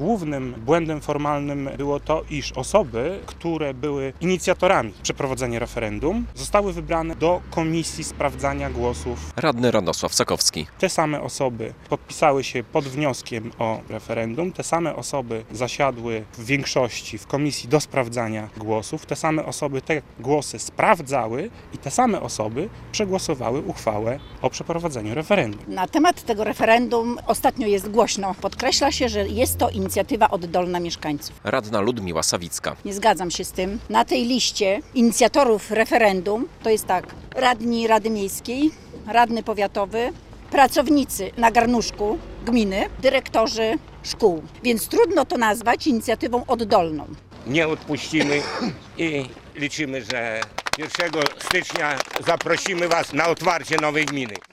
Głównym błędem formalnym było to, iż osoby, które były inicjatorami przeprowadzenia referendum, zostały wybrane do komisji sprawdzania głosów. Radny Radosław Sakowski. Te same osoby podpisały się pod wnioskiem o referendum, te same osoby zasiadły w większości w komisji do sprawdzania głosów, te same osoby te głosy sprawdzały i te same osoby przegłosowały uchwałę o przeprowadzeniu referendum. Na temat tego referendum ostatnio jest głośno. Podkreśla się, że jest to inicjatywa oddolna mieszkańców. Radna Ludmiła Sawicka. Nie zgadzam się z tym. Na tej liście inicjatorów referendum to jest tak: radni Rady Miejskiej, radny powiatowy, pracownicy na garnuszku gminy, dyrektorzy szkół. Więc trudno to nazwać inicjatywą oddolną. Nie odpuścimy i liczymy, że 1 stycznia zaprosimy Was na otwarcie nowej gminy.